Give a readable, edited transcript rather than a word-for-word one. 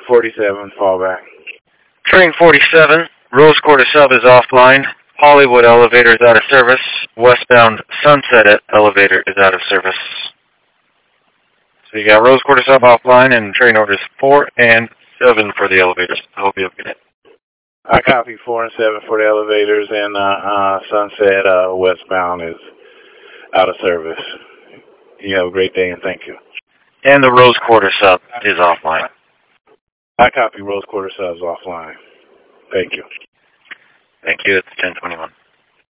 47, fallback. Train 47, Rose Quarter Sub is offline. Hollywood elevator is out of service. Westbound Sunset elevator is out of service. So you got Rose Quarter Sub offline and train orders 4 and 7 for the elevators. I hope you have a good day. I copy 4 and 7 for the elevators, and Sunset westbound is out of service. You have a great day, and thank you. And the Rose Quarter Sub is offline. I copy Rose Quarter Subs offline. Thank you. Thank you. It's 10:21.